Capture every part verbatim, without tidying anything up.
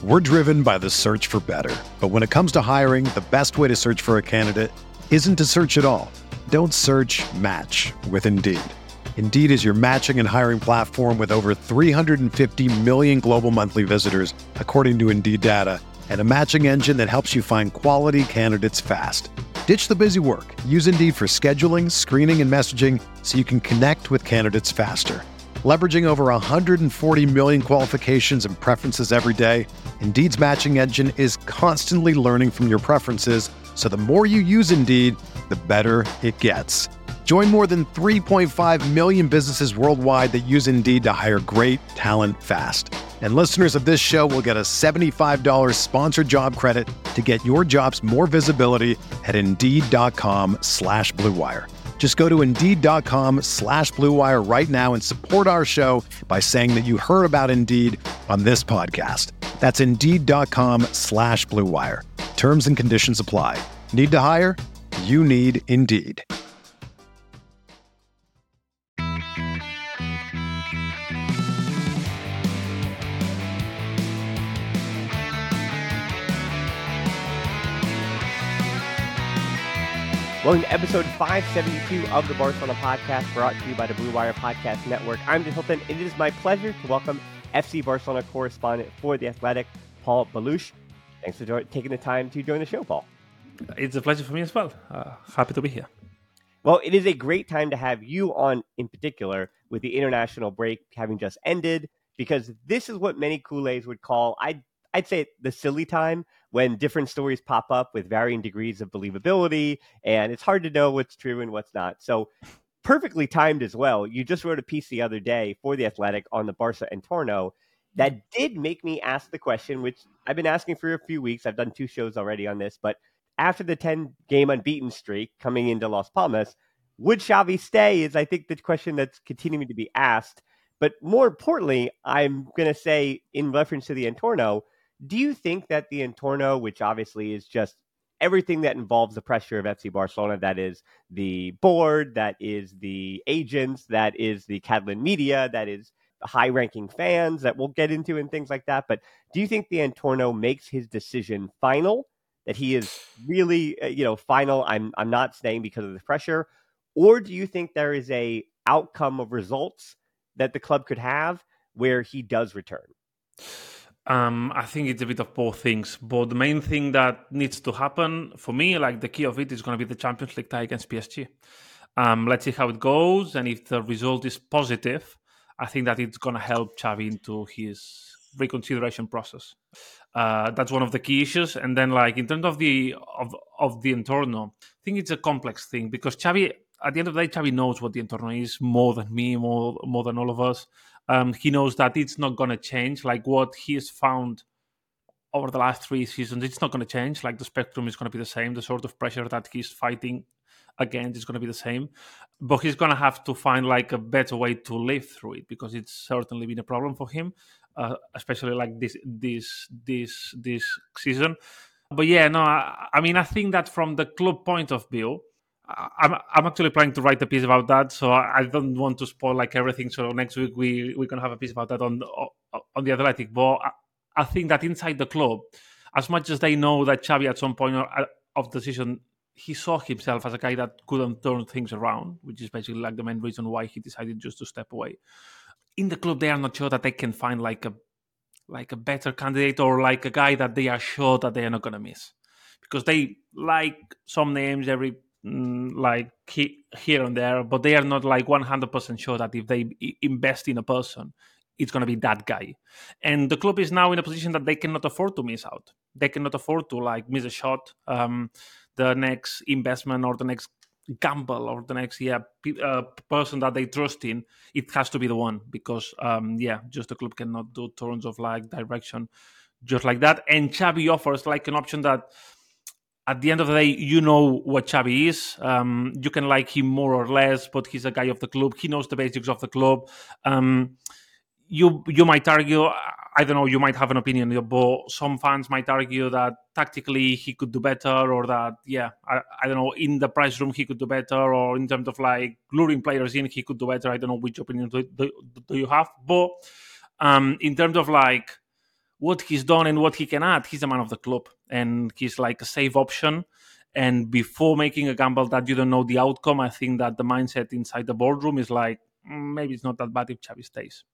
We're driven by the search for better. But when it comes to hiring, the best way to search for a candidate isn't to search at all. Don't search, match with Indeed. Indeed is your matching and hiring platform with over three hundred fifty million global monthly visitors, according to Indeed data, and a matching engine that helps you find quality candidates fast. Ditch the busy work. Use Indeed for scheduling, screening, and messaging so you can connect with candidates faster. Leveraging over one hundred forty million qualifications and preferences every day, Indeed's matching engine is constantly learning from your preferences, so the more you use Indeed, the better it gets. Join more than three point five million businesses worldwide that use Indeed to hire great talent fast. And listeners of this show will get a seventy-five dollars sponsored job credit to get your jobs more visibility at Indeed.com slash Blue Wire. Just go to Indeed.com slash Blue Wire right now and support our show by saying that you heard about Indeed on this podcast. That's Indeed.com slash Blue Wire. Terms and conditions apply. Need to hire? You need Indeed. Welcome to episode five seventy-two of the Barcelona Podcast, brought to you by the Blue Wire Podcast Network. I'm Jim Hilton, and it is my pleasure to welcome F C Barcelona correspondent for The Athletic, Paul Baluch. Thanks for jo- taking the time to join the show, Paul. It's a pleasure for me as well. Uh, happy to be here. Well, it is a great time to have you on in particular, with the international break having just ended, because this is what many Kool-Aids would call, I'd, I'd say, the silly time, when different stories pop up with varying degrees of believability, and it's hard to know what's true and what's not. So perfectly timed as well. You just wrote a piece the other day for The Athletic on the Barca Entorno that did make me ask the question, which I've been asking for a few weeks. I've done two shows already on this, but after the ten-game unbeaten streak coming into Las Palmas, would Xavi stay is, I think, the question that's continuing to be asked. But more importantly, I'm going to say, in reference to the Entorno, do you think that the Entorno, which obviously is just everything that involves the pressure of F C Barcelona, that is the board, that is the agents, that is the Catalan media, that is the high-ranking fans that we'll get into and things like that, but do you think the Entorno makes his decision final, that he is really, you know, final, I'm I'm not staying because of the pressure, or do you think there is a outcome of results that the club could have where he does return? Um, I think it's a bit of both things. But the main thing that needs to happen for me, like the key of it, is going to be the Champions League tie against P S G. Um, let's see how it goes. And if the result is positive, I think that it's going to help Xavi into his reconsideration process. Uh, that's one of the key issues. And then, like, in terms of the of, of the Entorno, I think it's a complex thing because Xavi, at the end of the day, Xavi knows what the Entorno is more than me, more, more than all of us. Um, he knows that it's not going to change. Like what he's found over the last three seasons, it's not going to change. Like the spectrum is going to be the same. The sort of pressure that he's fighting against is going to be the same. But he's going to have to find like a better way to live through it because it's certainly been a problem for him, uh, especially like this this this this season. But yeah, no, I, I mean, I think that from the club point of view, I'm I'm actually planning to write a piece about that, so I don't want to spoil like everything. So next week we we're gonna have a piece about that on on the Athletic. But I, I think that inside the club, as much as they know that Xavi at some point of the season he saw himself as a guy that couldn't turn things around, which is basically like the main reason why he decided just to step away. In the club, they are not sure that they can find like a like a better candidate or like a guy that they are sure that they are not gonna miss, because they like some names every. like here and there, but they are not like one hundred percent sure that if they invest in a person, it's going to be that guy. And the club is now in a position that they cannot afford to miss out. They cannot afford to like miss a shot, um, the next investment or the next gamble or the next yeah uh, person that they trust in. It has to be the one because um, yeah, just the club cannot do turns of like direction just like that. And Xavi offers like an option that, at the end of the day, you know what Xavi is. Um, you can like him more or less, but he's a guy of the club. He knows the basics of the club. Um, you you might argue, I don't know, you might have an opinion, but some fans might argue that tactically he could do better, or that, yeah, I, I don't know, in the press room he could do better, or in terms of like luring players in, he could do better. I don't know which opinion do, do, do you have. But um, in terms of like what he's done and what he can add, he's a man of the club, and he's like a safe option. And before making a gamble that you don't know the outcome, I think that the mindset inside the boardroom is like, mm, maybe it's not that bad if Xavi stays.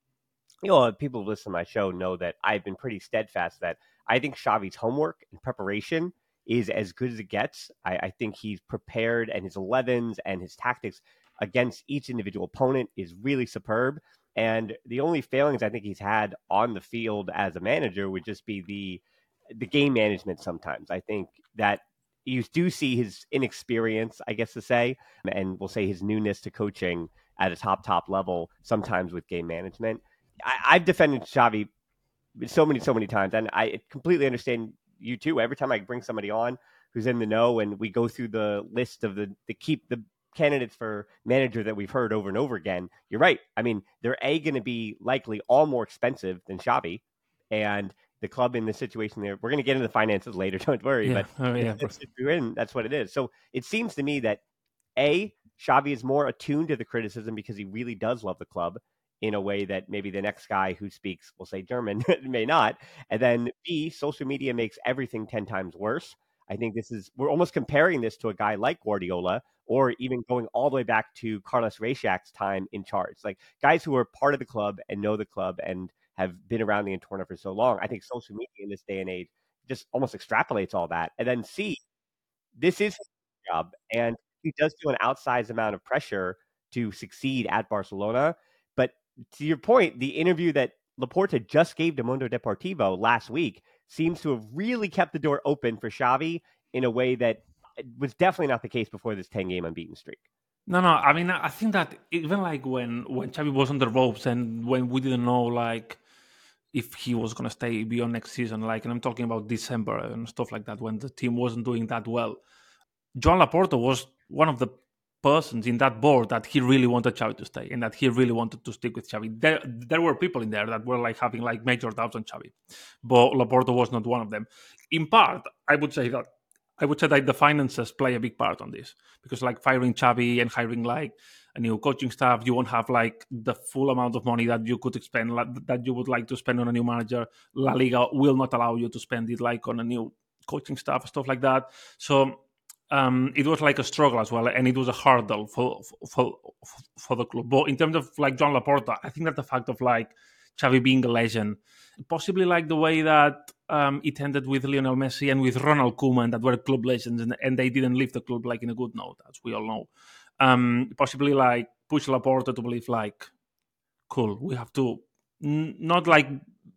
You know, people who listen to my show know that I've been pretty steadfast that I think Xavi's homework and preparation is as good as it gets. I, I think he's prepared, and his elevens and his tactics against each individual opponent is really superb. And the only failings I think he's had on the field as a manager would just be the the game management sometimes. I think that you do see his inexperience, I guess to say, and we'll say his newness to coaching at a top, top level, sometimes with game management. I, I've defended Xavi so many, so many times, and I completely understand you too. Every time I bring somebody on who's in the know and we go through the list of the, the keep the candidates for manager that we've heard over and over again, you're right. I mean, they're A, going to be likely all more expensive than Xavi, and the club in the situation there, we're going to get into the finances later, don't worry, yeah. but oh, yeah, if you're in, that's what it is. So it seems to me that A, Xavi is more attuned to the criticism because he really does love the club in a way that maybe the next guy who speaks, we'll say German, may not. And then B, social media makes everything ten times worse. I think this is, we're almost comparing this to a guy like Guardiola, or even going all the way back to Carlos Reixach's time in charge. Like guys who are part of the club and know the club and have been around the Entorno for so long. I think social media in this day and age just almost extrapolates all that. And then C, this is his job, and he does do an outsized amount of pressure to succeed at Barcelona. But to your point, the interview that Laporta just gave to Mundo Deportivo last week seems to have really kept the door open for Xavi in a way that was definitely not the case before this ten-game unbeaten streak. No, no. I mean, I think that even like when when Xavi was on the ropes and when we didn't know like if he was going to stay beyond next season, like, and I'm talking about December and stuff like that, when the team wasn't doing that well, Joan Laporta was one of the persons in that board that he really wanted Xavi to stay and that he really wanted to stick with Xavi. There, there were people in there that were like having like major doubts on Xavi, but Laporta was not one of them. In part, I would say that I would say that the finances play a big part on this, because like firing Xavi and hiring like a new coaching staff, you won't have like the full amount of money that you could spend, that you would like to spend on a new manager. La Liga will not allow you to spend it like on a new coaching staff, stuff like that. So um, it was like a struggle as well, and it was a hurdle for for for the club. But in terms of like Joan Laporta, I think that the fact of like Xavi being a legend, possibly like the way that um, it ended with Lionel Messi and with Ronald Koeman, that were club legends, and, and they didn't leave the club like in a good note, as we all know. Um, possibly like push Laporta to believe like, cool, we have to n- not like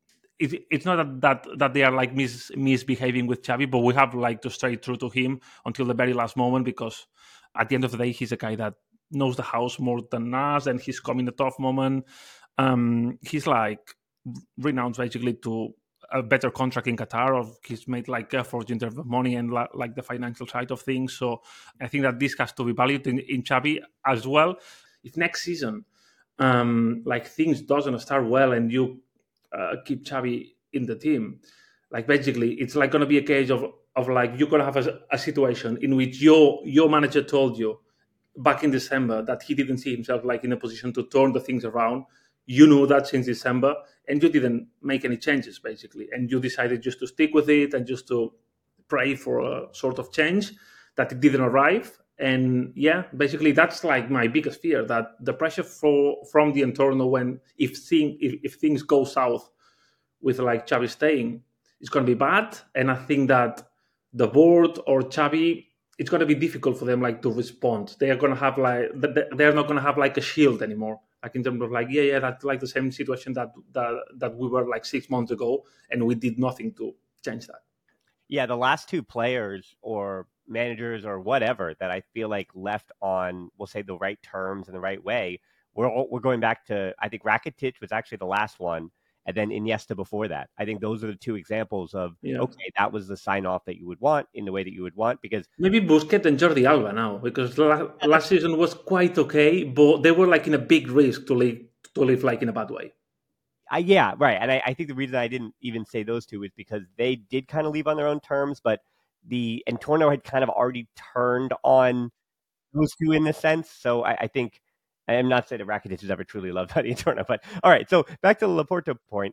it, it's not that, that that they are like mis, misbehaving with Xavi, but we have like to stay true to him until the very last moment, because at the end of the day, he's a guy that knows the house more than us, and he's come in a tough moment. Um, he's like renowned basically to a better contract in Qatar, or he's made like efforts in terms of money and la- like the financial side of things. So I think that this has to be valued in, in Xavi as well. If next season, um, like things doesn't start well and you uh, keep Xavi in the team, like basically it's like going to be a case of of like you're going to have a, a situation in which your your manager told you back in December that he didn't see himself like in a position to turn the things around. You knew that since December, and you didn't make any changes, basically. And you decided just to stick with it and just to pray for a sort of change that it didn't arrive. And yeah, basically that's like my biggest fear, that the pressure for from the Entorno when if, thing, if, if things go south with like Xavi staying, it's going to be bad. And I think that the board or Xavi, it's going to be difficult for them like to respond. They are going to have like, they're not going to have like a shield anymore. Like in terms of like, yeah, yeah, that's like the same situation that, that that we were like six months ago, and we did nothing to change that. Yeah, the last two players or managers or whatever that I feel like left on, we'll say, the right terms and the right way, we're we're going back to, I think Rakitic was actually the last one, and then Iniesta before that. I think those are the two examples of, yeah. okay, that was the sign-off that you would want in the way that you would want, because... Maybe Busquets and Jordi Alba now, because la- last season was quite okay, but they were like in a big risk to live, to live like in a bad way. Uh, yeah, right. And I, I think the reason I didn't even say those two is because they did kind of leave on their own terms, but the Entorno had kind of already turned on those two in this sense. So I, I think... I'm not saying that Rakitic is ever truly loved by the Entorno, but all right. So back to the Laporta point.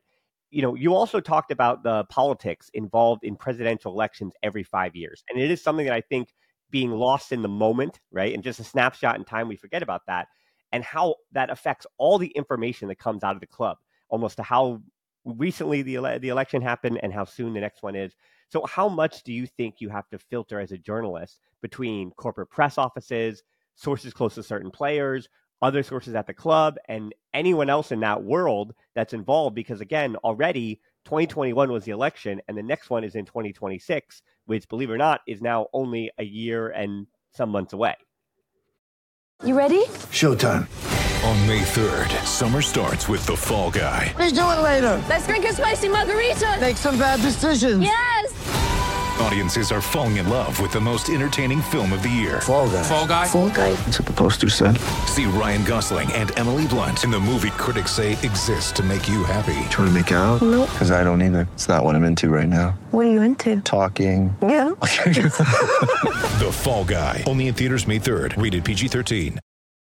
you know, you also talked about the politics involved in presidential elections every five years. And it is something that I think being lost in the moment, right? And just a snapshot in time, we forget about that, and how that affects all the information that comes out of the club, almost to how recently the ele- the election happened and how soon the next one is. So how much do you think you have to filter as a journalist between corporate press offices, sources close to certain players, other sources at the club, and anyone else in that world that's involved? Because again, already twenty twenty-one was the election, and the next one is in twenty twenty-six, which, believe it or not, is now only a year and some months away. You ready? Showtime. On May third, summer starts with The Fall Guy. Let's do it later. Let's drink a spicy margarita. Make some bad decisions. Yes. Audiences are falling in love with the most entertaining film of the year. Fall Guy. Fall Guy? Fall Guy. That's what the poster said. See Ryan Gosling and Emily Blunt in the movie critics say exists to make you happy. Trying to make it out? Nope. Because I don't either. It's not what I'm into right now. What are you into? Talking. Yeah. The Fall Guy. Only in theaters May third. Rated P G thirteen.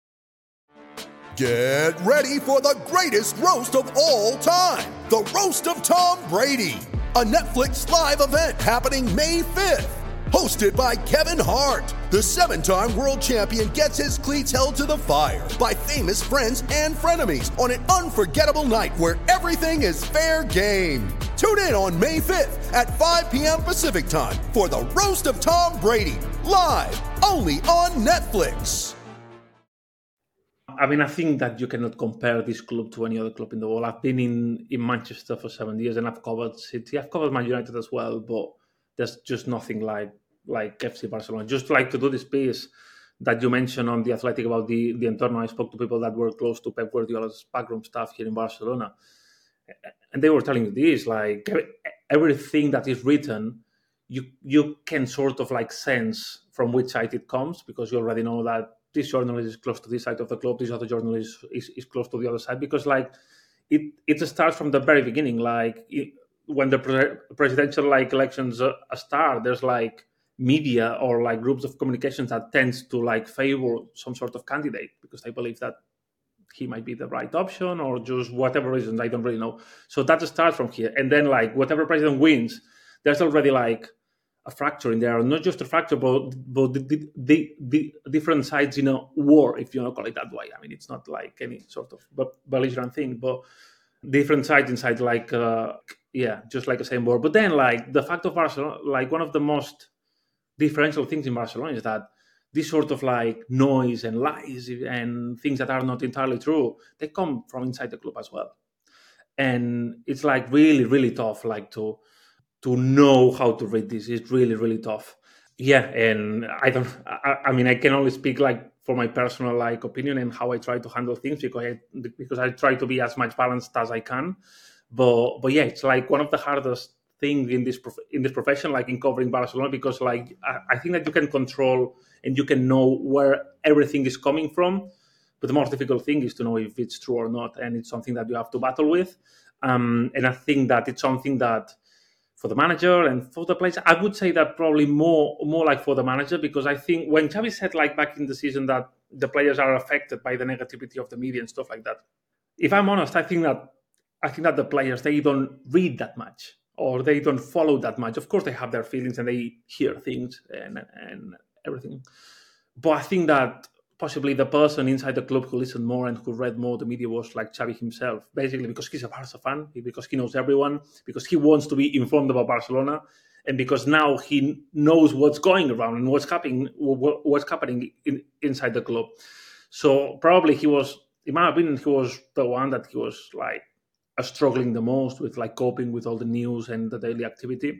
Get ready for the greatest roast of all time. The Roast of Tom Brady. A Netflix live event happening May fifth. Hosted by Kevin Hart. The seven-time world champion gets his cleats held to the fire by famous friends and frenemies on an unforgettable night where everything is fair game. Tune in on May fifth at five p.m. Pacific time for The Roast of Tom Brady. Live only on Netflix. I mean, I think that you cannot compare this club to any other club in the world. I've been in, in Manchester for seven years and I've covered City. I've covered Man United as well, but there's just nothing like like F C Barcelona. Just like to do this piece that you mentioned on The Athletic about the, the Entorno. I spoke to people that were close to Pep Guardiola's backroom staff here in Barcelona. And they were telling me this, like everything that is written, you you can sort of like sense from which side it comes, because you already know that this journalist is close to this side of the club, this other journalist is, is close to the other side, because like it it starts from the very beginning. Like it, when the pre- presidential like elections uh, start, there's like media or like groups of communications that tends to like favor some sort of candidate because they believe that he might be the right option or just whatever reasons, I don't really know. So that starts from here. And then like whatever president wins, there's already like a fracture in there, not just a fracture, but, but the, the, the, the different sides in a war, if you want to call it that way. I mean, it's not like any sort of belligerent thing, but different sides inside, like, uh, yeah, just like the same war. But then, like, the fact of Barcelona, like, one of the most differential things in Barcelona is that this sort of, like, noise and lies and things that are not entirely true, they come from inside the club as well. And it's, like, really, really tough, like, to... to know how to read this. Is really, really tough. Yeah, and I don't, I, I mean, I can only speak like for my personal like opinion and how I try to handle things because I, because I try to be as much balanced as I can. But, but yeah, it's like one of the hardest things in this, prof- in this profession, like in covering Barcelona, because like, I, I think that you can control and you can know where everything is coming from. But the most difficult thing is to know if it's true or not. And it's something that you have to battle with. Um, and I think that it's something that, for the manager and for the players, I would say that probably more more like for the manager, because I think when Xavi said like back in the season that the players are affected by the negativity of the media and stuff like that, if I'm honest, I think that I think that the players, they don't read that much or they don't follow that much. Of course, they have their feelings and they hear things and and everything, but I think that possibly the person inside the club who listened more and who read more the media was like Xavi himself, basically because he's a Barca fan, because he knows everyone, because he wants to be informed about Barcelona, and because now he knows what's going around and what's happening, what's happening in, inside the club. So probably he was, in my opinion, he was the one that he was like struggling the most with, like coping with all the news and the daily activity.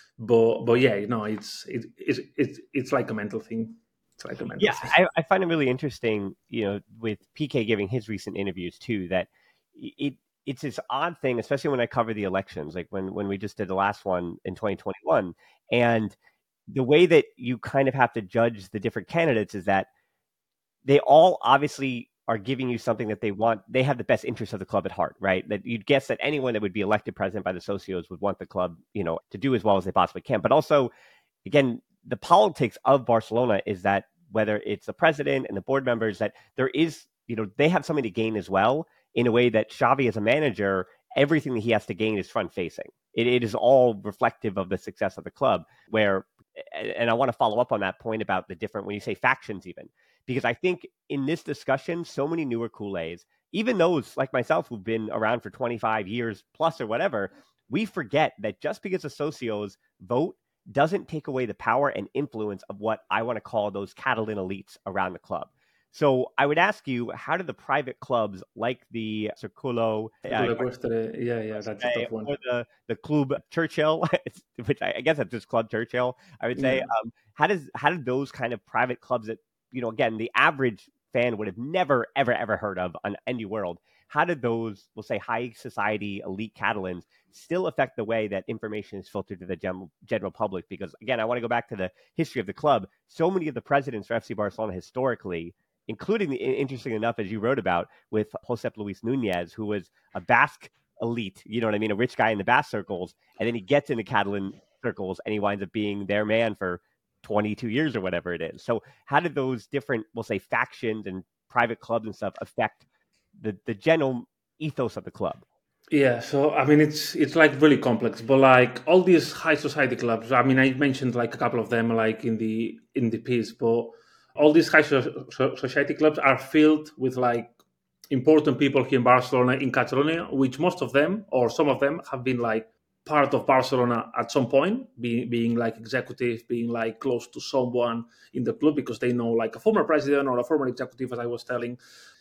But but yeah, you know, it's it, it's it's it's like a mental thing. Yeah, I, I find it really interesting, you know, with P K giving his recent interviews too, that it it's this odd thing, especially when I cover the elections, like when, when we just did the last one in twenty twenty-one. And the way that you kind of have to judge the different candidates is that they all obviously are giving you something that they want. They have the best interest of the club at heart, right? That you'd guess that anyone that would be elected president by the socios would want the club, you know, to do as well as they possibly can. But also, again, the politics of Barcelona is that whether it's the president and the board members, that there is, you know, they have something to gain as well, in a way that Xavi as a manager everything that he has to gain is front facing. It, it is all reflective of the success of the club. Where, and I want to follow up on that point about the different, when you say factions even, because I think in this discussion, so many newer Kool-Aids, even those like myself who've been around for twenty-five years plus or whatever, we forget that just because the socios vote doesn't take away the power and influence of what I want to call those Catalan elites around the club. So I would ask you, how do the private clubs like the Circulo, uh, yeah, yeah, that's a tough one. or the, the Club Churchill, which I, I guess that's just Club Churchill, I would say, yeah. um, how does how do those kind of private clubs that, you know, again, the average fan would have never, ever, ever heard of on any world, how did those, we'll say, high society elite Catalans still affect the way that information is filtered to the general, general public? Because, again, I want to go back to the history of the club. So many of the presidents for F C Barcelona historically, including, the, interesting enough, as you wrote about, with Josep Luis Nunez, who was a Basque elite, you know what I mean, a rich guy in the Basque circles, and then he gets into Catalan circles, and he winds up being their man for twenty-two years or whatever it is. So how did those different, we'll say, factions and private clubs and stuff affect the, the general ethos of the club? Yeah, so I mean, it's it's like really complex, but like all these high society clubs, I mean, I mentioned like a couple of them, like in the in the piece, but all these high so- so- society clubs are filled with like important people here in Barcelona, in Catalonia, which most of them or some of them have been like part of Barcelona at some point, being being like executive, being like close to someone in the club because they know like a former president or a former executive, as I was telling.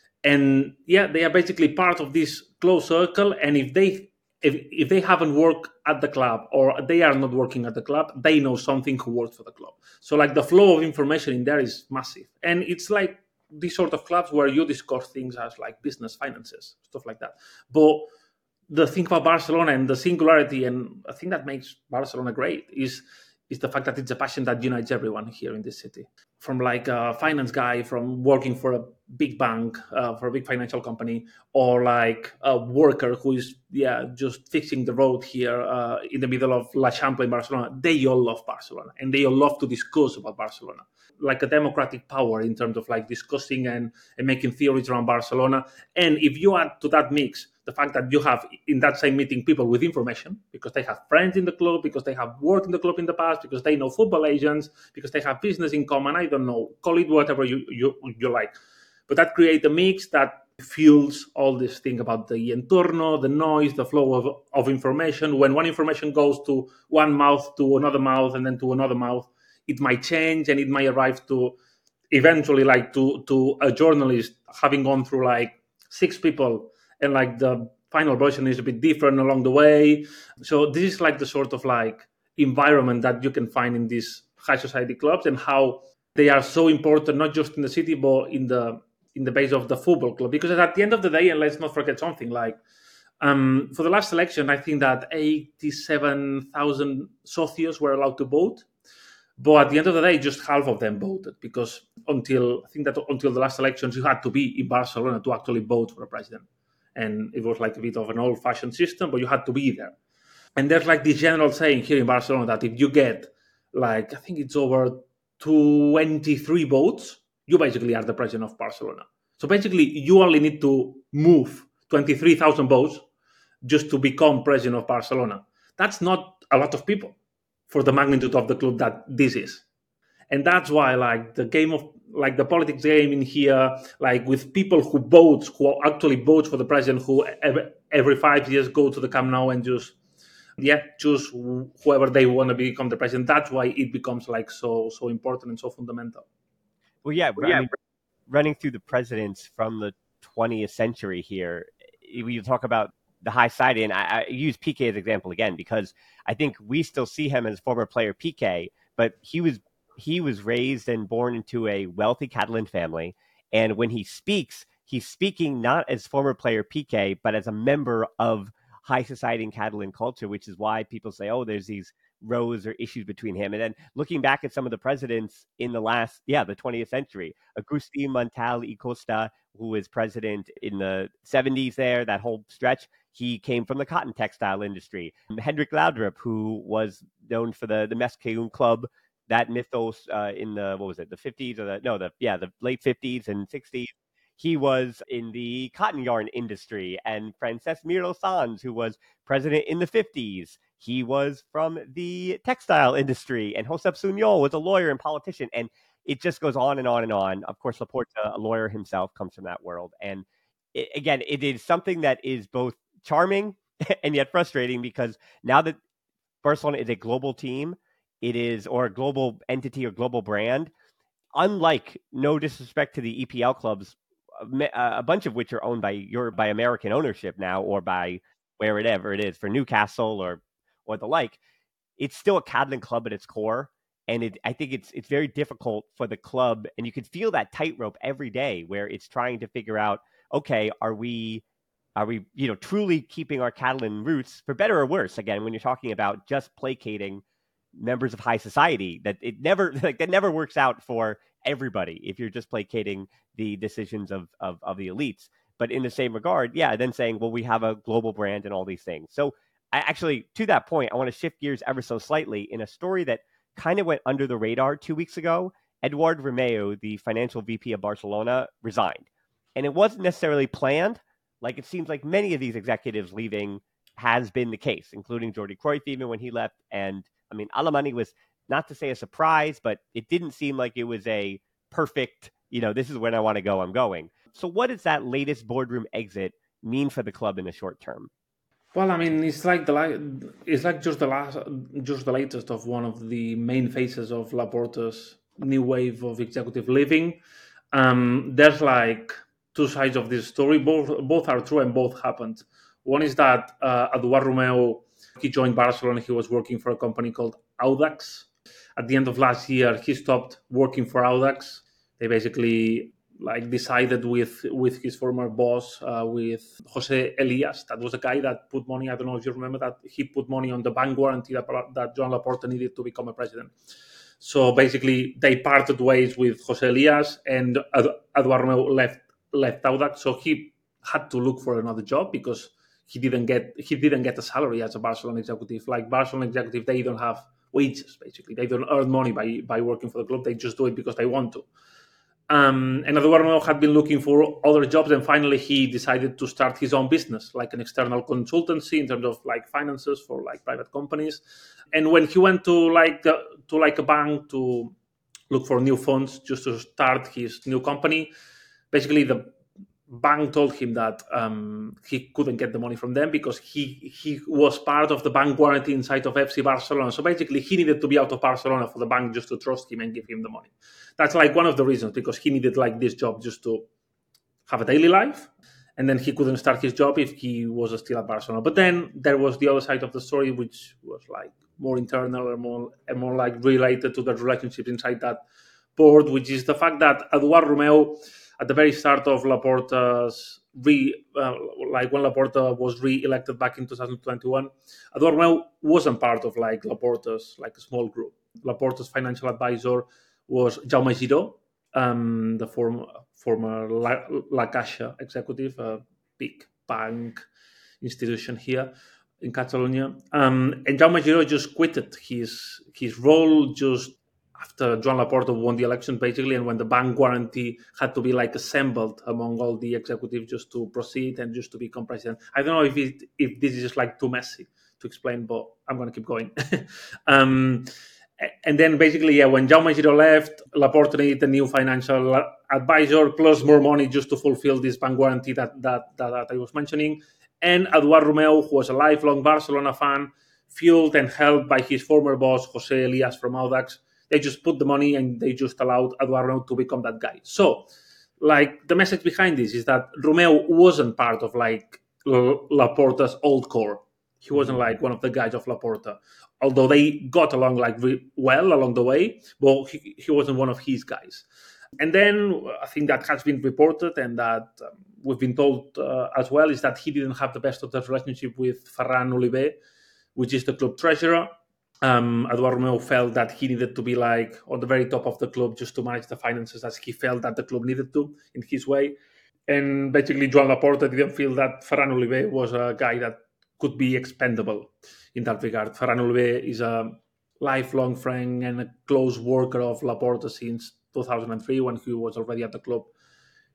And yeah, they are basically part of this close circle. And if they if, if they haven't worked at the club or they are not working at the club, they know something who works for the club. So like the flow of information in there is massive. And it's like these sort of clubs where you discuss things as like business, finances, stuff like that. But the thing about Barcelona and the singularity, and I think that makes Barcelona great, is is the fact that it's a passion that unites everyone here in this city. From like a finance guy from working for a big bank, uh, for a big financial company, or like a worker who is yeah just fixing the road here uh, in the middle of La Champla in Barcelona. They all love Barcelona, and they all love to discuss about Barcelona. Like a democratic power in terms of like discussing and, and making theories around Barcelona. And if you add to that mix the fact that you have in that same meeting people with information, because they have friends in the club, because they have worked in the club in the past, because they know football agents, because they have business in common, I don't know, call it whatever you, you, you like. But that creates a mix that fuels all this thing about the entorno, the noise, the flow of, of information. When one information goes to one mouth, to another mouth, and then to another mouth, it might change and it might arrive to eventually like to, to a journalist having gone through like six people, and like the final version is a bit different along the way. So this is like the sort of like environment that you can find in these high society clubs, and how they are so important, not just in the city, but in the in the base of the football club. Because at the end of the day, and let's not forget something, like um, for the last election, I think that eighty-seven thousand socios were allowed to vote. But at the end of the day, just half of them voted, because until I think that until the last elections, you had to be in Barcelona to actually vote for a president. And it was like a bit of an old-fashioned system, but you had to be there. And there's like this general saying here in Barcelona that if you get like, I think it's over twenty-three votes, you basically are the president of Barcelona. So basically, you only need to move twenty-three thousand votes just to become president of Barcelona. That's not a lot of people for the magnitude of the club that this is. And that's why like the game of like the politics game in here, like with people who vote, who actually vote for the president, who every, every five years go to the Camp Nou and just, yeah, choose whoever they want to become the president. That's why it becomes like so, so important and so fundamental. Well, yeah, well, yeah. I mean, running through the presidents from the twentieth century here, you talk about the high society, and I, I use P K as an example again, because I think we still see him as former player P K, but he was he was raised and born into a wealthy Catalan family. And when he speaks, he's speaking not as former player P K, but as a member of high society and Catalan culture, which is why people say, oh, there's these rows or issues between him. And then looking back at some of the presidents in the last, yeah, the twentieth century, Agustín Montal y Costa, who was president in the seventies there, that whole stretch, he came from the cotton textile industry. Hendrik Laudrup, who was known for the, the Mesqueun Club, that mythos uh, in the, what was it, the fifties or the, no, the, yeah, the late fifties and sixties. He was in the cotton yarn industry, and Francesc Miró Sans, who was president in the fifties. He was from the textile industry, and Josep Sunyol was a lawyer and politician, and it just goes on and on and on. Of course, Laporta, a lawyer himself, comes from that world. And it, again, it is something that is both charming and yet frustrating, because now that Barcelona is a global team, it is, or a global entity or global brand, unlike, no disrespect to the E P L clubs, a bunch of which are owned by your by American ownership now, or by wherever it is, for Newcastle or or the like, it's still a Catalan club at its core. And it, I think it's it's very difficult for the club, and you can feel that tightrope every day where it's trying to figure out, okay, are we are we you know truly keeping our Catalan roots, for better or worse? Again, when you're talking about just placating members of high society, that it never like that never works out for everybody if you're just placating the decisions of, of of the elites. But in the same regard, yeah, then saying, well, we have a global brand and all these things. So I actually, to that point, I want to shift gears ever so slightly in a story that kind of went under the radar two weeks ago. Eduard Romeu, the financial V P of Barcelona, resigned. And it wasn't necessarily planned. Like, it seems like many of these executives leaving has been the case, including Jordi Cruyff even when he left. And I mean, Alemany was, not to say a surprise, but it didn't seem like it was a perfect, you know, this is when I want to go, I'm going. So what does that latest boardroom exit mean for the club in the short term? Well, I mean, it's like the it's like just the last, just the latest of one of the main phases of Laporta's new wave of executive living. Um, there's like two sides of this story. Both both are true and both happened. One is that uh, Eduard Romeu, he joined Barcelona. He was working for a company called Audax. At the end of last year, he stopped working for Audax. They basically like decided with with his former boss, uh, with Jose Elias. That was a guy that put money. I don't know if you remember that he put money on the bank guarantee that, that Joan Laporta needed to become a president. So basically, they parted ways with Jose Elias, and Eduard Romeu left left Audax. So he had to look for another job because he didn't get he didn't get a salary as a Barcelona executive. Like Barcelona executive, they don't have wages. Basically, they don't earn money by by working for the club. They just do it because they want to. Um, and Eduard Romeu had been looking for other jobs, and finally he decided to start his own business, like an external consultancy in terms of like finances for like private companies. And when he went to like uh, to like a bank to look for new funds just to start his new company, basically the bank told him that um, he couldn't get the money from them because he he was part of the bank guarantee inside of F C Barcelona. So basically he needed to be out of Barcelona for the bank just to trust him and give him the money. That's like one of the reasons, because he needed like this job just to have a daily life. And then he couldn't start his job if he was still at Barcelona. But then there was the other side of the story, which was like more internal and more, and more like related to the relationship inside that board, which is the fact that Eduard Romeu, at the very start of Laporta's re, uh, like when Laporta was re-elected back in two thousand twenty-one, Eduard Romeu wasn't part of like Laporta's like a small group. Laporta's financial advisor was Jaume Giró, um, the former former La, La Caixa executive, a big bank institution here in Catalonia. Um, and Jaume Giró just quitted his his role just after Joan Laporta won the election, basically, and when the bank guarantee had to be like assembled among all the executives just to proceed and just to become president. I don't know if it, if this is just like too messy to explain, but I'm going to keep going. um, and then basically, yeah, when Jaume Giró left, Laporta needed a new financial advisor plus more money just to fulfill this bank guarantee that that, that, that I was mentioning. And Eduard Romeu, who was a lifelong Barcelona fan, fueled and helped by his former boss, Jose Elias from Audax, they just put the money and they just allowed Eduard Romeu to become that guy. So, like, the message behind this is that Romeu wasn't part of, like, Laporta's old core. He wasn't, like, one of the guys of Laporta. Although they got along, like, well along the way, but he, he wasn't one of his guys. And then I think that has been reported and that um, we've been told uh, as well is that he didn't have the best of the relationship with Ferran Oliver, which is the club treasurer. Um, Eduard Romeu felt that he needed to be like on the very top of the club just to manage the finances as he felt that the club needed to in his way. And basically Joan Laporta didn't feel that Ferran Oliver was a guy that could be expendable in that regard. Ferran Oliver is a lifelong friend and a close worker of Laporta since two thousand three when he was already at the club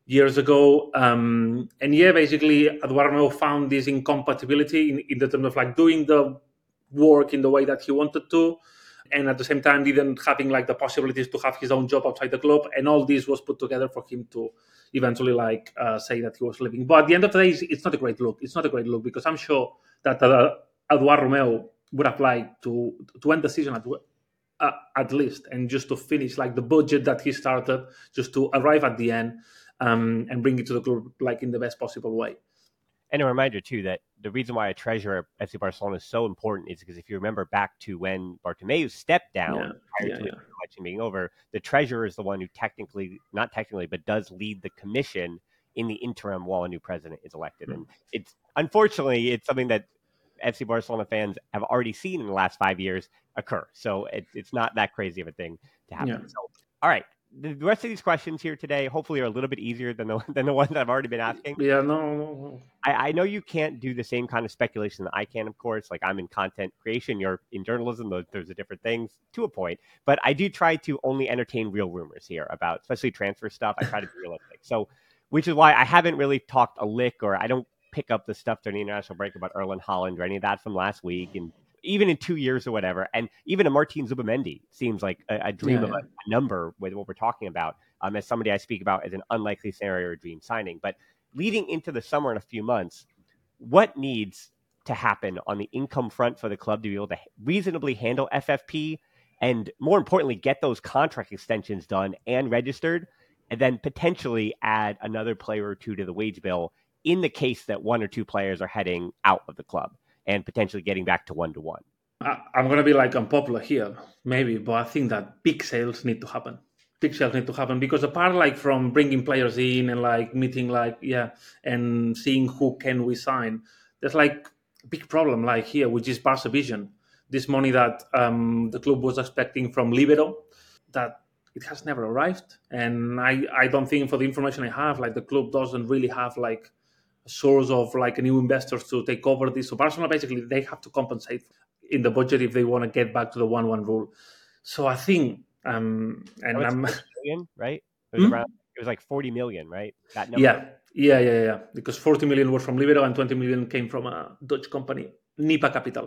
years ago. Um, and yeah, basically, Eduardo Romeu found this incompatibility in, in the terms of like doing the work in the way that he wanted to, and at the same time didn't having like the possibilities to have his own job outside the club. And all this was put together for him to eventually like uh, say that he was leaving. But at the end of the day, it's, it's not a great look. It's not a great look because I'm sure that uh, Eduardo Romeu would have liked to to end the season at uh, at least, and just to finish like the budget that he started, just to arrive at the end um, and bring it to the club like in the best possible way. And a reminder, too, that the reason why a treasurer at F C Barcelona is so important is because if you remember back to when Bartomeu stepped down Yeah, prior yeah, to yeah. the election being over, the treasurer is the one who technically, not technically, but does lead the commission in the interim while a new president is elected. Mm. And it's unfortunately, it's something that F C Barcelona fans have already seen in the last five years occur. So it, it's not that crazy of a thing to happen. Yeah. So, all right. The rest of these questions here today, hopefully, are a little bit easier than the than the ones I've already been asking. Yeah, no, no, no. I, I know you can't do the same kind of speculation that I can, of course. Like I'm in content creation, you're in journalism. Those, those are different things to a point. But I do try to only entertain real rumors here about, especially transfer stuff. I try to be realistic. So, which is why I haven't really talked a lick, or I don't pick up the stuff during the international break about Erling Haaland or any of that from last week, and even in two years or whatever. And even a Martin Zubimendi seems like a, a dream Yeah, of yeah. a, a number with what we're talking about, um, as somebody I speak about as an unlikely scenario or dream signing. But leading into the summer in a few months, what needs to happen on the income front for the club to be able to reasonably handle F F P and, more importantly, get those contract extensions done and registered, and then potentially add another player or two to the wage bill in the case that one or two players are heading out of the club and potentially getting back to one-to-one? I, I'm going to be like unpopular here, maybe, but I think that big sales need to happen. Big sales need to happen because apart like from bringing players in and like meeting like, yeah, and seeing who can we sign, there's like a big problem like here, which is Barca Vision. This money that um, the club was expecting from Libero, that it has never arrived. And I, I don't think for the information I have, like the club doesn't really have like a source of like a new investors to take over this. So Barcelona, basically, they have to compensate in the budget if they want to get back to the one one rule. So I think, um, and That was I'm, forty million, right? It was Hmm? around. It was like forty million, right? That number. yeah, yeah, yeah, yeah, because forty million was from Libero and twenty million came from a Dutch company, Nipa Capital.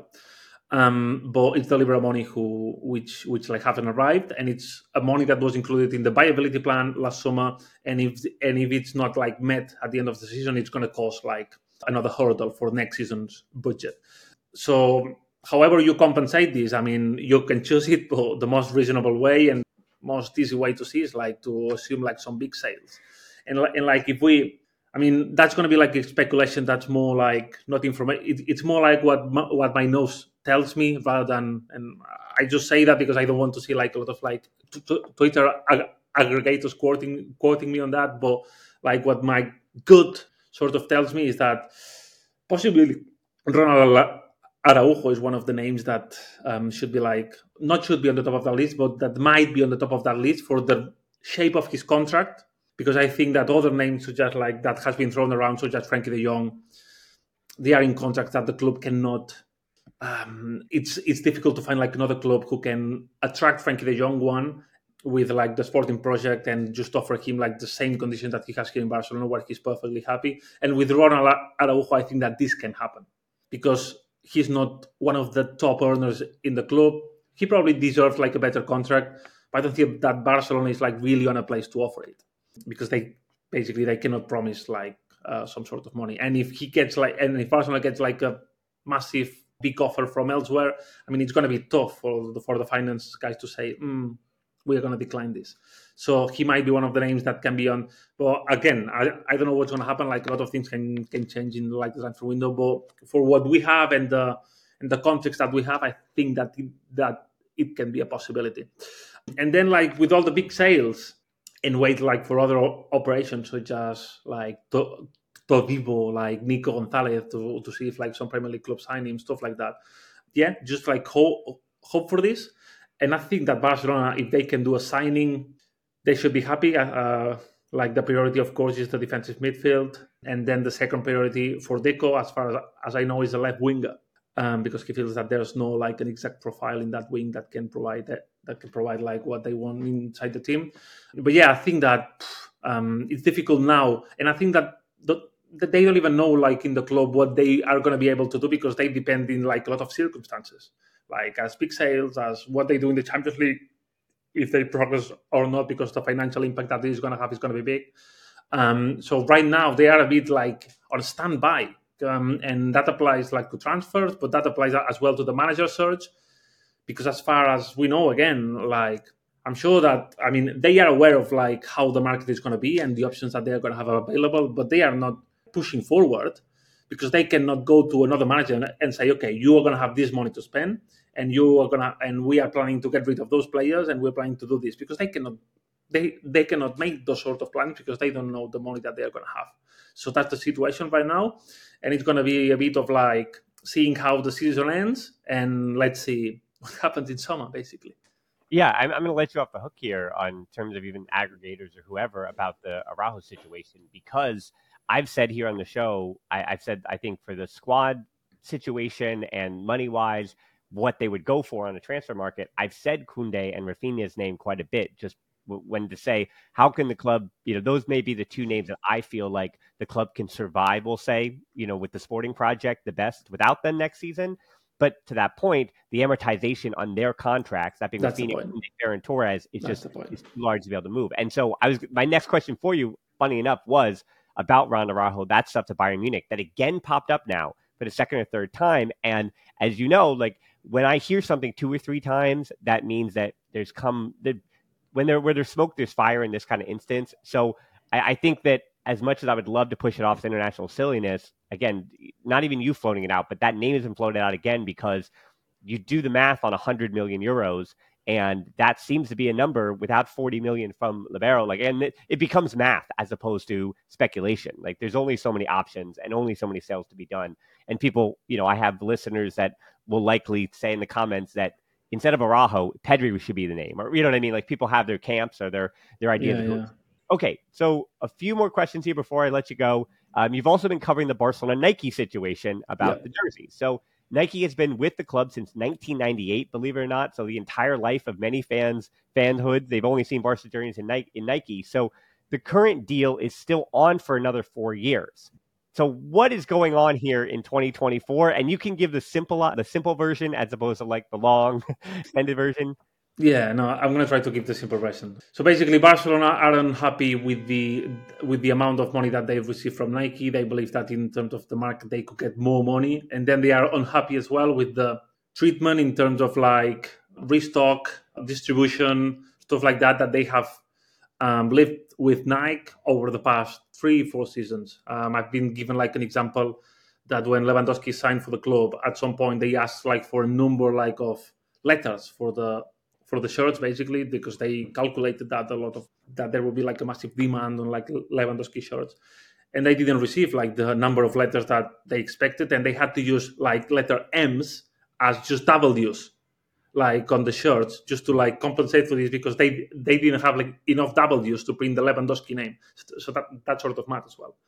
Um, but it's the Libero money who, which, which like haven't arrived, and it's a money that was included in the viability plan last summer. And if and if it's not like met at the end of the season, it's going to cause like another hurdle for next season's budget. So, however you compensate this, I mean, you can choose it, but the most reasonable way and most easy way to see is like to assume like some big sales, and and like if we. I mean, that's going to be like a speculation. That's more like not information. It, it's more like what my, what my nose tells me rather than, and I just say that because I don't want to see like a lot of like t- t- Twitter ag- aggregators quoting quoting me on that. But like what my gut sort of tells me is that possibly Ronald Araujo is one of the names that um, should be like not should be on the top of that list, but that might be on the top of that list for the shape of his contract. Because I think that other names, such as like that has been thrown around, such as Frankie de Jong, they are in contracts that the club cannot. Um, it's it's difficult to find like another club who can attract Frankie de Jong one with like the sporting project and just offer him like the same conditions that he has here in Barcelona, where he's perfectly happy. And with Ronald Araujo, I think that this can happen because he's not one of the top earners in the club. He probably deserves like a better contract, but I don't think that Barcelona is like really on a place to offer it. Because they basically they cannot promise like uh, some sort of money, and if he gets like and if Barcelona gets like a massive big offer from elsewhere, I mean it's going to be tough for the for the finance guys to say mm, we are going to decline this. So he might be one of the names that can be on. But again, I, I don't know what's going to happen. Like a lot of things can can change in like the transfer window. But for what we have and the and the context that we have, I think that it, that it can be a possibility. And then like with all the big sales. And wait like for other operations such as like to, to Vivo, like Nico Gonzalez to, to see if like some Premier League clubs sign him, stuff like that. Yeah, just like hope, hope for this. And I think that Barcelona, if they can do a signing, they should be happy. Uh, like the priority, of course, is the defensive midfield. And then the second priority for Deco, as far as, as I know, is a left winger. Um, because he feels that there's no like an exact profile in that wing that can provide that, that can provide like what they want inside the team. But yeah, I think that Um, it's difficult now, and I think that, the, that they don't even know, like in the club, what they are going to be able to do because they depend in like a lot of circumstances, like as big sales, as what they do in the Champions League, if they progress or not, because the financial impact that this is going to have is going to be big. Um, so right now they are a bit like on standby, um, and that applies like to transfers, but that applies as well to the manager search, because as far as we know, again, like I'm sure that, I mean, they are aware of like how the market is going to be and the options that they are going to have available, but they are not pushing forward because they cannot go to another manager and, and say, okay, you are going to have this money to spend, and you are going to, and we are planning to get rid of those players, and we're planning to do this, because they cannot. They they cannot make those sort of plans because they don't know the money that they are going to have. So that's the situation right now. And it's going to be a bit of like seeing how the season ends, and let's see what happens in summer, basically. Yeah, I'm, I'm going to let you off the hook here on terms of even aggregators or whoever about the Araujo situation, because I've said here on the show, I, I've said, I think for the squad situation and money-wise, what they would go for on the transfer market, I've said Koundé and Rafinha's name quite a bit, just when to say, how can the club, you know, those may be the two names that I feel like the club can survive, we'll say, you know, with the sporting project the best without them next season. But to that point, the amortization on their contracts, that being Rafinha, Ferran Torres, is just is too large to be able to move. And so I was, my next question for you, funny enough, was about Ron Araujo, that stuff to Bayern Munich, that again popped up now for the second or third time. And as you know, like when I hear something two or three times, that means that there's come the when there where there's smoke, there's fire in this kind of instance. So I, I think that as much as I would love to push it off as international silliness, again, not even you floating it out, but that name has been floated out again because you do the math on one hundred million euros, and that seems to be a number without forty million from Libero. Like, and it, it becomes math as opposed to speculation. Like, there's only so many options and only so many sales to be done. And people, you know, I have listeners that will likely say in the comments that instead of Araujo, Pedri should be the name, or you know what I mean? Like, people have their camps or their their ideas. Yeah, yeah. Okay, so a few more questions here before I let you go. Um, you've also been covering the Barcelona Nike situation about yeah. the jerseys. So Nike has been with the club since nineteen ninety-eight, believe it or not. So the entire life of many fans, fanhood, they've only seen Barca jerseys in Nike, in Nike. So the current deal is still on for another four years. So what is going on here in twenty twenty-four? And you can give the simple the simple version as opposed to like the long extended version. Yeah, no, I'm going to try to keep the simple version. So basically, Barcelona are unhappy with the with the amount of money that they've received from Nike. They believe that in terms of the market, they could get more money. And then they are unhappy as well with the treatment in terms of like restock, distribution, stuff like that, that they have um, lived with Nike over the past three, four seasons. Um, I've been given like an example that when Lewandowski signed for the club, at some point they asked like for a number like of letters for the for the shirts, basically, because they calculated that a lot of that there would be like a massive demand on like Lewandowski shirts, and they didn't receive like the number of letters that they expected, and they had to use like letter M's as just W's, like on the shirts, just to like compensate for this, because they they didn't have like enough W's to print the Lewandowski name. So that that sort of matters as well.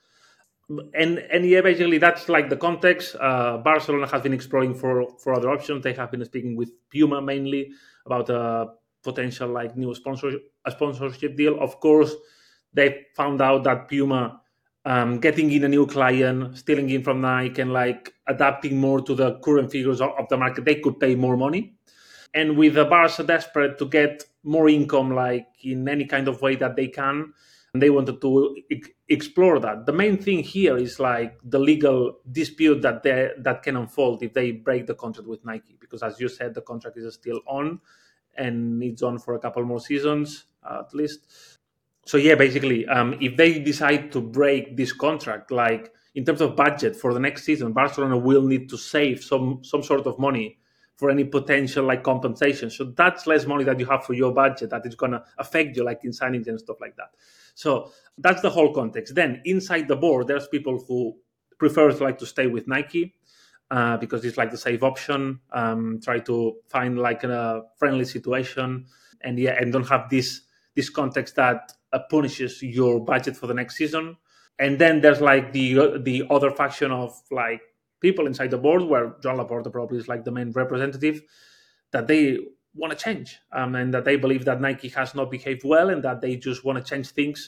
And and yeah, basically that's like the context. Uh, Barcelona has been exploring for, for other options. They have been speaking with Puma mainly about a potential like new sponsor a sponsorship deal. Of course, they found out that Puma um, getting in a new client, stealing in from Nike, and like adapting more to the current figures of, of the market, they could pay more money. And with the Barca desperate to get more income, like in any kind of way that they can, and they wanted to e- explore that. The main thing here is like the legal dispute that they, that can unfold if they break the contract with Nike, because as you said, the contract is still on, and it's on for a couple more seasons uh, at least. So yeah, basically, um, if they decide to break this contract, like in terms of budget for the next season, Barcelona will need to save some some sort of money for any potential like compensation. So that's less money that you have for your budget that is going to affect you like in signings and stuff like that. So that's the whole context. Then inside the board, there's people who prefer like to stay with Nike uh, because it's like the safe option. Um, try to find like a friendly situation, and yeah, and don't have this this context that uh, punishes your budget for the next season. And then there's like the the other faction of like people inside the board, where Joan Laporta probably is like the main representative, that they want to change um, and that they believe that Nike has not behaved well, and that they just want to change things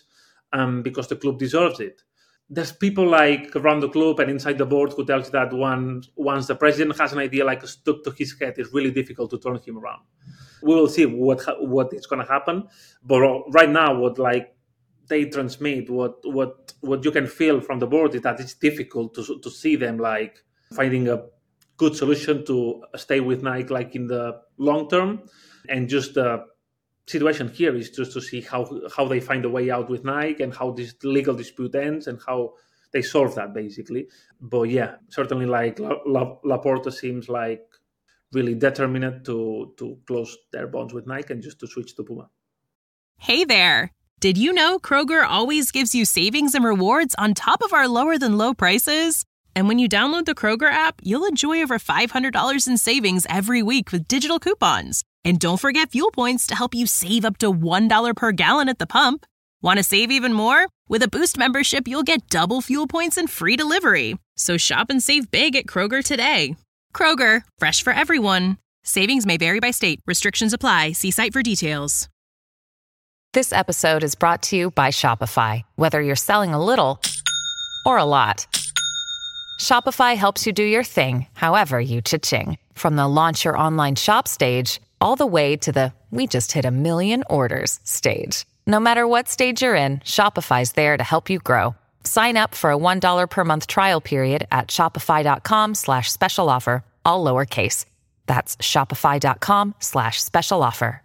um, because the club deserves it. There's people like around the club and inside the board who tells you that one, once the president has an idea like stuck to his head, it's really difficult to turn him around. We will see what what is going to happen. But right now, what like they transmit, what what what you can feel from the board is that it's difficult to to see them like finding a good solution to stay with Nike like in the long term. And just the situation here is just to see how how they find a way out with Nike and how this legal dispute ends and how they solve that basically. But yeah, certainly like La, La, Laporta seems like really determined to to close their bonds with Nike and just to switch to Puma. Hey there. Did you know Kroger always gives you savings and rewards on top of our lower than low prices? And when you download the Kroger app, you'll enjoy over five hundred dollars in savings every week with digital coupons. And don't forget fuel points to help you save up to one dollar per gallon at the pump. Want to save even more? With a Boost membership, you'll get double fuel points and free delivery. So shop and save big at Kroger today. Kroger, fresh for everyone. Savings may vary by state. Restrictions apply. See site for details. This episode is brought to you by Shopify. Whether you're selling a little or a lot, Shopify helps you do your thing, however you cha-ching. From the launch your online shop stage, all the way to the we just hit a million orders stage. No matter what stage you're in, Shopify's there to help you grow. Sign up for a one dollar per month trial period at shopify.com slash special offer, all lowercase. That's shopify.com slash special offer.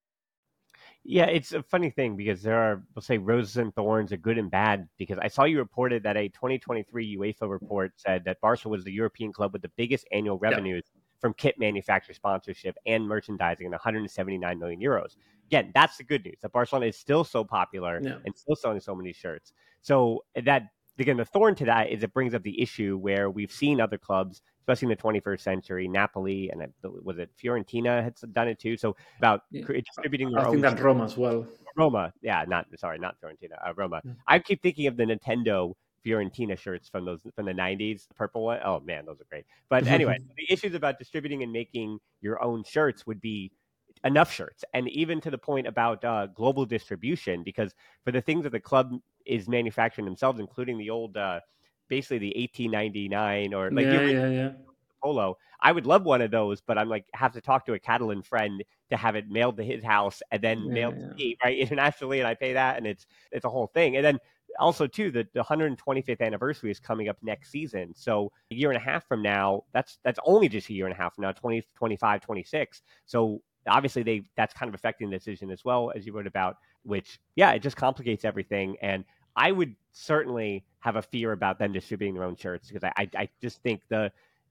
Yeah, it's a funny thing because there are, we'll say, roses and thorns, are good and bad, because I saw you reported that a twenty twenty-three UEFA report said that Barca was the European club with the biggest annual revenues yeah. from kit manufacturer sponsorship and merchandising, in one hundred seventy-nine million euros. Again, that's the good news, that Barcelona is still so popular yeah. and still selling so many shirts. So that, again, the thorn to that is it brings up the issue where we've seen other clubs, especially in the twenty-first century, Napoli, and was it Fiorentina had done it too. So about yeah. distributing their I own think that shirts. Roma as well. Roma, yeah, not sorry, not Fiorentina, uh, Roma. Yeah. I keep thinking of the Nintendo Fiorentina shirts from those from the nineties, the purple one. Oh man, those are great. But anyway, the issues about distributing and making your own shirts would be enough shirts, and even to the point about uh, global distribution, because for the things that the club is manufacturing themselves, including the old, uh, basically the eighteen ninety-nine or like yeah, the yeah, yeah. polo. I would love one of those, but I'm like have to talk to a Catalan friend to have it mailed to his house and then yeah, mailed yeah. to me, right, internationally, and I pay that, and it's it's a whole thing. And then also too, the, the one hundred twenty-fifth anniversary is coming up next season, so a year and a half from now, that's that's only just a year and a half from now, twenty twenty-five, twenty-six. So obviously they that's kind of affecting the decision as well, as you wrote about, which yeah, it just complicates everything. And I would certainly have a fear about them distributing their own shirts, because I I, I just think the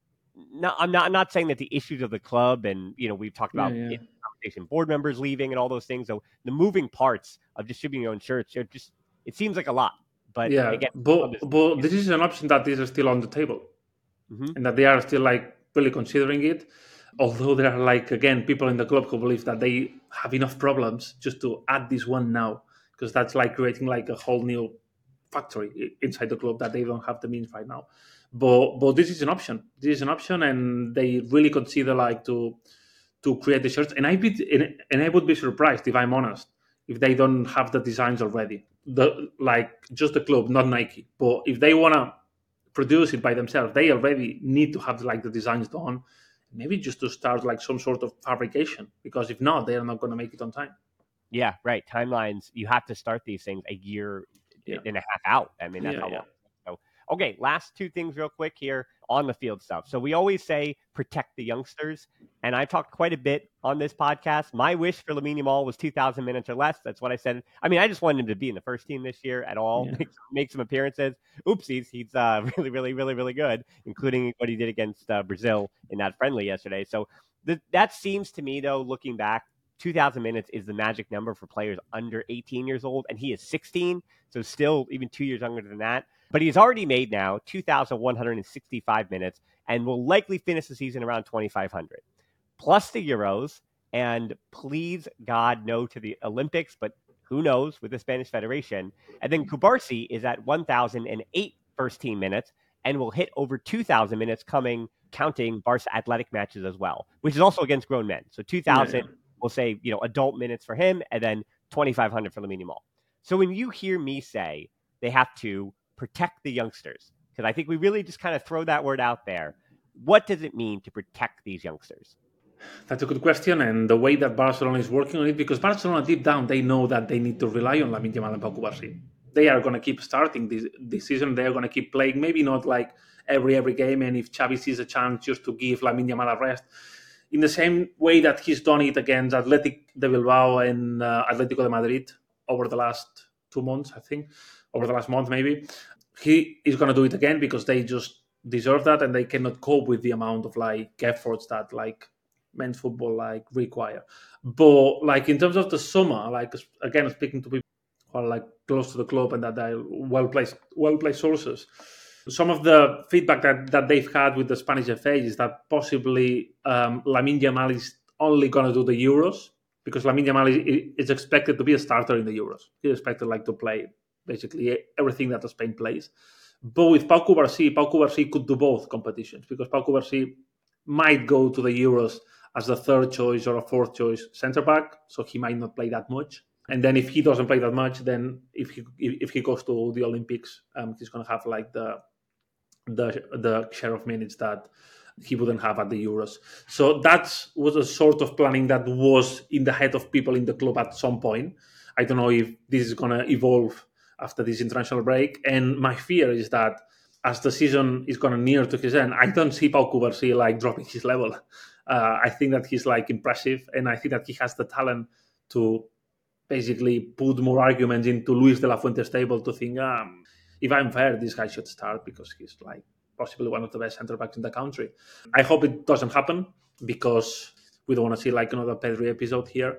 No, I'm not. I'm not saying that the issues of the club, and you know, we've talked about yeah, yeah. conversation, board members leaving, and all those things. So the moving parts of distributing your own shirts, it just it seems like a lot. But yeah, again, but, but this is an option that is still on the table, mm-hmm. and that they are still like really considering it. Although there are like again people in the club who believe that they have enough problems just to add this one now, because that's like creating like a whole new factory inside the club that they don't have the means right now. But but this is an option. This is an option, and they really consider like to to create the shirts. And I be and I would be surprised, if I'm honest, if they don't have the designs already. The like just the club, not Nike. But if they wanna produce it by themselves, they already need to have like the designs done. Maybe just to start like some sort of fabrication, because if not, they are not going to make it on time. Yeah, right. Timelines. You have to start these things a year yeah. and a half out. I mean, that's yeah, how yeah. long. So, okay, last two things real quick here on the field stuff. So we always say protect the youngsters, and I've talked quite a bit on this podcast. My wish for Lamine Yamal was two thousand minutes or less. That's what I said. I mean, I just wanted him to be in the first team this year at all, yeah. make, make some appearances. Oopsies, he's uh, really, really, really, really good, including what he did against uh, Brazil in that friendly yesterday. So th- that seems to me, though, looking back, two thousand minutes is the magic number for players under eighteen years old, and he is sixteen, so still even two years younger than that. But he's already made now two thousand one hundred sixty-five minutes and will likely finish the season around twenty-five hundred. Plus the Euros, and please, God, no to the Olympics, but who knows with the Spanish Federation. And then Kubarsi is at one thousand eight first-team minutes and will hit over two thousand minutes coming, counting Barca athletic matches as well, which is also against grown men. So two thousand, yeah, yeah. we'll say, you know, adult minutes for him, and then twenty-five hundred for Lamine Yamal. So when you hear me say they have to protect the youngsters, because I think we really just kind of throw that word out there, what does it mean to protect these youngsters? That's a good question, and the way that Barcelona is working on it, because Barcelona deep down, they know that they need to rely on Lamine Yamal and Pau Cubarsí. They are going to keep starting this, this season. They are going to keep playing, maybe not like every every game, and if Xavi sees a chance just to give Lamine Yamal a rest, in the same way that he's done it against Athletic de Bilbao and uh, Atletico de Madrid over the last two months, I think, over the last month maybe, he is going to do it again because they just deserve that and they cannot cope with the amount of like efforts that like men's football like require. But like in terms of the summer, like again speaking to people who are like close to the club and that are well placed well placed sources, some of the feedback that, that they've had with the Spanish F A is that possibly um, Lamine Yamal is only going to do the Euros because Lamine Yamal is, is expected to be a starter in the Euros. He's expected like to play basically everything that Spain plays. But with Pau Cubarsí, Pau Cubarsí could do both competitions because Pau Cubarsí might go to the Euros as the third choice or a fourth choice centre back, so he might not play that much. And then if he doesn't play that much, then if he if he goes to the Olympics, um, he's going to have like the the the share of minutes that he wouldn't have at the Euros. So that was a sort of planning that was in the head of people in the club at some point. I don't know if this is going to evolve after this international break. And my fear is that as the season is going to near to his end, I don't see Pau Cubarsí like dropping his level. Uh, I think that he's like impressive, and I think that he has the talent to basically put more arguments into Luis de la Fuente's table to think, um, if I'm fair, this guy should start because he's like possibly one of the best centre backs in the country. I hope it doesn't happen because we don't want to see like another Pedri episode here.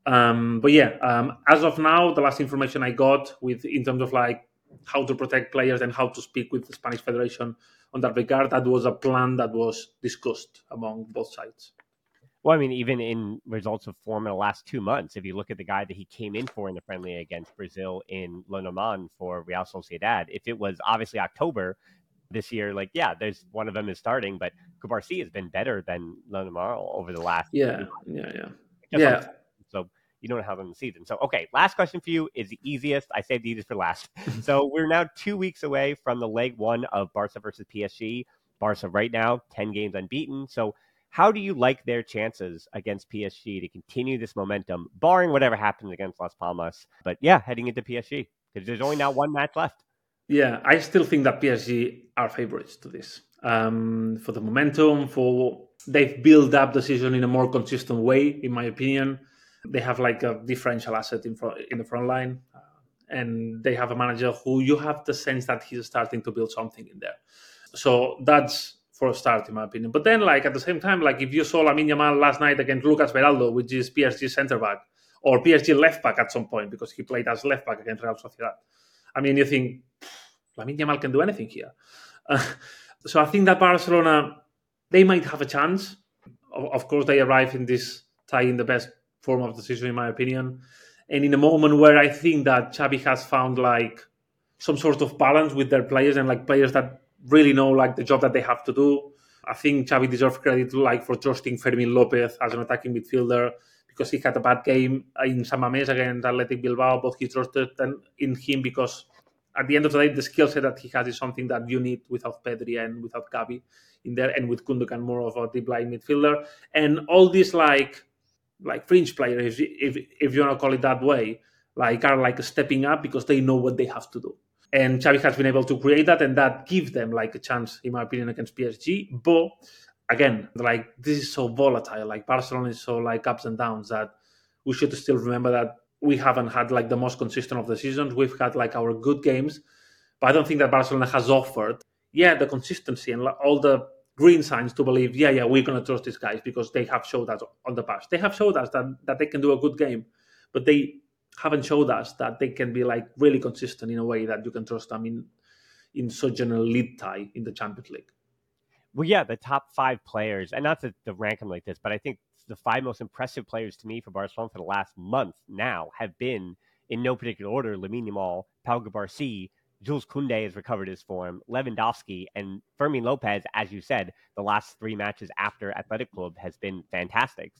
Um, but yeah, um, as of now, the last information I got with in terms of like how to protect players and how to speak with the Spanish Federation on that regard, that was a plan that was discussed among both sides. Well, I mean, even in results of form in the last two months, if you look at the guy that he came in for in the friendly against Brazil in Le Mans for Real Sociedad, if it was obviously October this year, like, yeah, there's one of them is starting, but Cubarsí has been better than Le Mans over the last. Yeah, yeah, yeah. Yeah. So you don't have them in the season. So, okay, last question for you is the easiest. I saved the easiest for last. So we're now two weeks away from the leg one of Barca versus P S G. Barca right now, ten games unbeaten. So how do you like their chances against P S G to continue this momentum, barring whatever happens against Las Palmas? But yeah, heading into P S G, because there's only now one match left. Yeah, I still think that P S G are favourites to this. Um, for the momentum, for they've built up the season in a more consistent way, in my opinion. They have like a differential asset in front in the front line, uh, and they have a manager who you have the sense that he's starting to build something in there. So that's for a start, in my opinion. But then, like at the same time, like if you saw Lamine Yamal last night against Lucas Beraldo, which is P S G centre back or P S G left back at some point because he played as left back against Real Sociedad. I mean, you think Lamine Yamal can do anything here. Uh, so I think that Barcelona, they might have a chance. Of, of course, they arrive in this tie in the best form of the season, in my opinion, and in a moment where I think that Xavi has found like some sort of balance with their players and like players that really know like the job that they have to do. I think Xavi deserves credit like for trusting Fermín López as an attacking midfielder because he had a bad game in San Mamés against Athletic Bilbao, but he trusted in him because at the end of the day, the skill set that he has is something that you need without Pedri and without Gavi in there, and with Gundogan more of a deep line midfielder. And all these like like fringe players, if, if if you want to call it that way, like are like stepping up because they know what they have to do. And Xavi has been able to create that, and that gives them like a chance, in my opinion, against P S G. But again, like this is so volatile. Like Barcelona is so like ups and downs that we should still remember that we haven't had like the most consistent of the seasons. We've had like our good games, but I don't think that Barcelona has offered, yeah, the consistency and all the green signs to believe, yeah, yeah, we're going to trust these guys because they have showed us on the past. They have showed us that, that they can do a good game, but they haven't showed us that they can be like really consistent in a way that you can trust them in, in such an elite tie in the Champions League. Well, yeah, the top five players, and not to, to rank them like this, but I think the five most impressive players to me for Barcelona for the last month now have been, in no particular order, Lamine Yamal, Pau Cubarsí, Jules Koundé has recovered his form, Lewandowski, and Fermín López, as you said, the last three matches after Athletic Club has been fantastic. And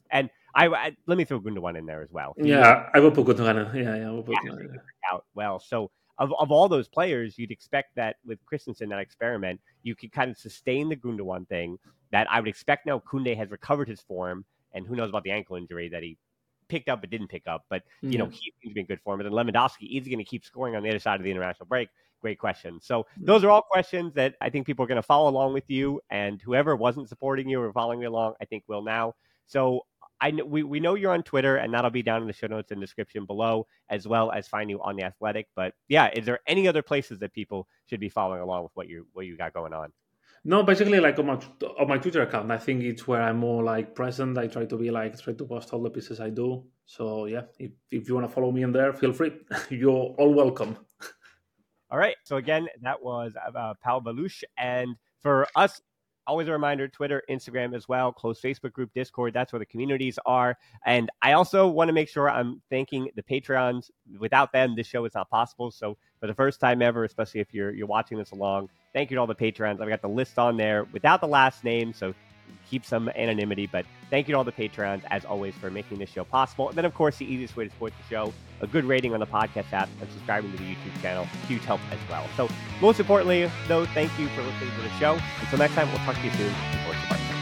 I, I let me throw Gundogan in there as well. He, yeah, I will put Gundogan. Yeah, yeah, I will put Gundogan. Out well. So of, of all those players, you'd expect that with Christensen, that experiment, you could kind of sustain the Gundogan thing. That I would expect now. Koundé has recovered his form, and who knows about the ankle injury that he picked up but didn't pick up. But you yeah. know, he seems to be in good form. And then Lewandowski is going to keep scoring on the other side of the international break. Great question. So those are all questions that I think people are going to follow along with you, and whoever wasn't supporting you or following you along, I think will now. So I know, we, we know you're on Twitter, and that'll be down in the show notes and description below, as well as find you on The Athletic. But yeah, is there any other places that people should be following along with what you what you got going on? No, basically, like on my on my Twitter account, I think it's where I'm more like present. I try to be like try to post all the pieces I do. So yeah, if if you want to follow me in there, feel free. You're all welcome. All right. So again, that was uh, Paul Baluch. And for us, always a reminder, Twitter, Instagram as well, close Facebook group, Discord. That's where the communities are. And I also want to make sure I'm thanking the Patreons. Without them, this show is not possible. So for the first time ever, especially if you're you're watching this along, thank you to all the Patreons. I've got the list on there without the last name, so keep some anonymity. But thank you to all the Patreons, as always, for making this show possible. And then, of course, the easiest way to support the show, a good rating on the podcast app and subscribing to the YouTube channel. Huge help as well. So most importantly, though, thank you for listening to the show. Until next time, we'll talk to you soon. Sports Department.